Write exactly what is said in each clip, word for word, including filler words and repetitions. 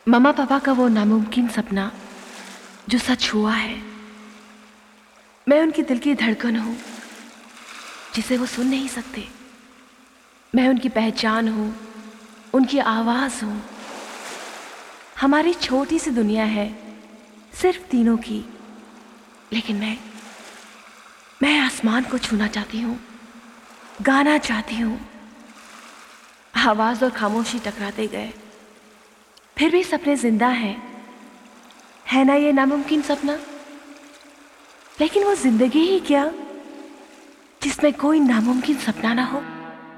मम्मा पापा का वो नामुमकिन सपना जो सच हुआ है। मैं उनकी दिल की धड़कन हूँ जिसे वो सुन नहीं सकते। मैं उनकी पहचान हूँ, उनकी आवाज़ हूँ। हमारी छोटी सी दुनिया है सिर्फ तीनों की, लेकिन मैं मैं आसमान को छूना चाहती हूँ, गाना चाहती हूँ। आवाज़ और खामोशी टकराते गए, फिर भी सपने जिंदा हैं। है ना ये नामुमकिन सपना? लेकिन वो जिंदगी ही क्या जिसमें कोई नामुमकिन सपना ना हो।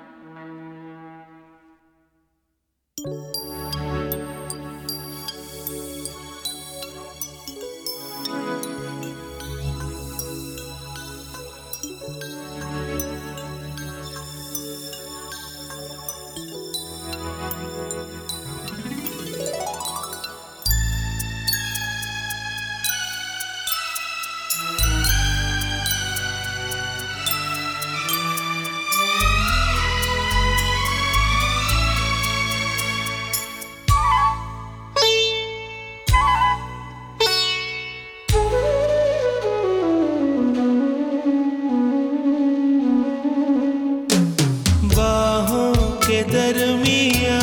दरमिया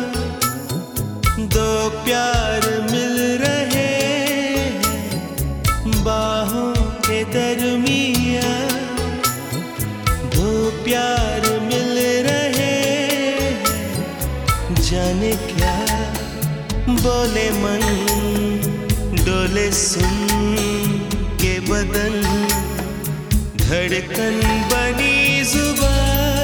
दो प्यार मिल रहे हैं, बाहों के दरमिया दो प्यार मिल रहे हैं। जाने क्या बोले मन, डोले सुन के बदन, धड़कन बनी जुबान।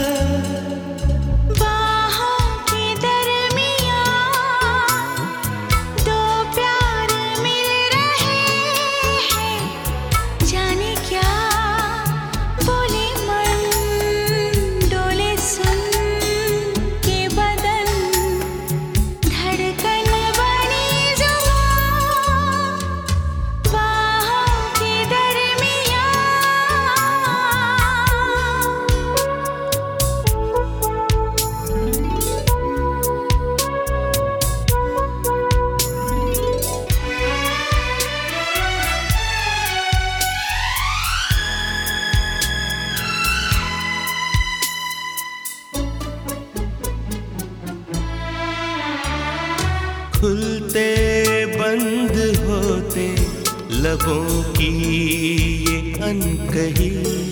खुलते बंद होते लबों की ये अनकही,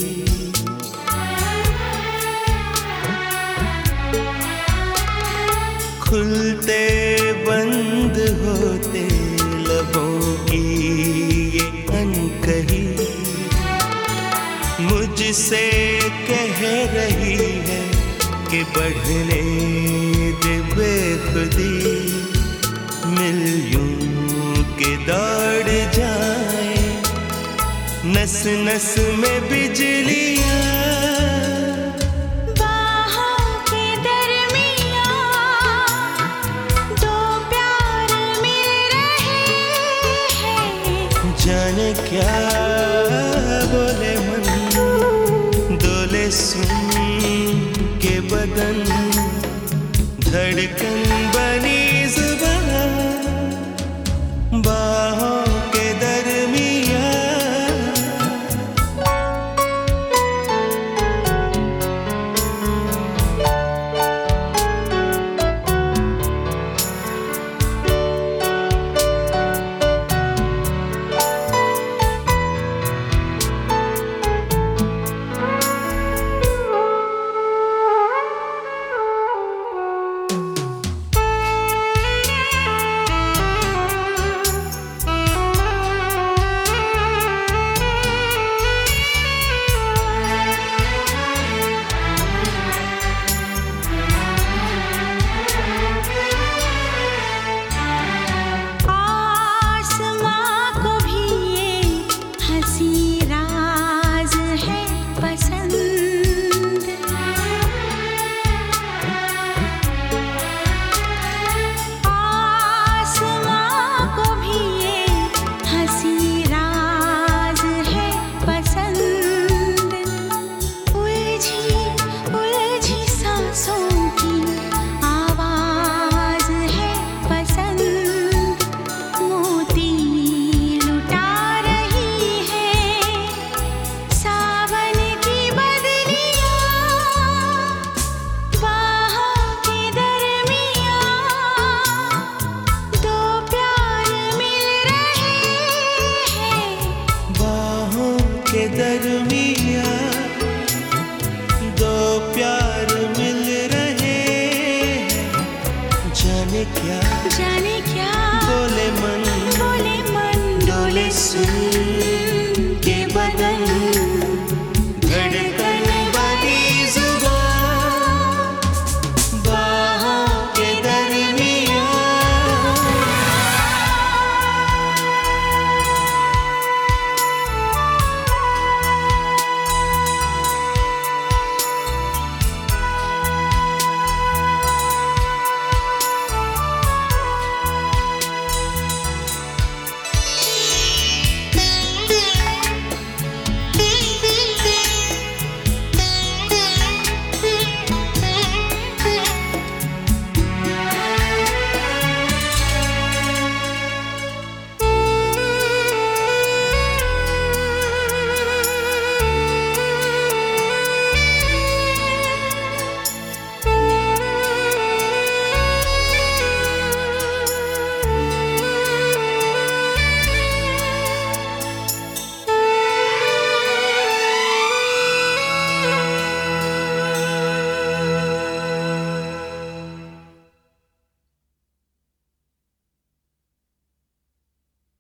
खुलते बंद होते लबों की ये अनकही मुझसे कह रही है कि बढ़ने दे बेखुदी, मिल यूं के दौड़ जाए नस नस में बिजलियां। बाहों के दरमिया दो प्यार मिल रहे हैं। जाने क्या बोले मन, डोले सुन के बदन, धड़कन बनी जुबान। बाहों के दरमिया क्या जाने क्या बोले मन बोले मन डोले सुन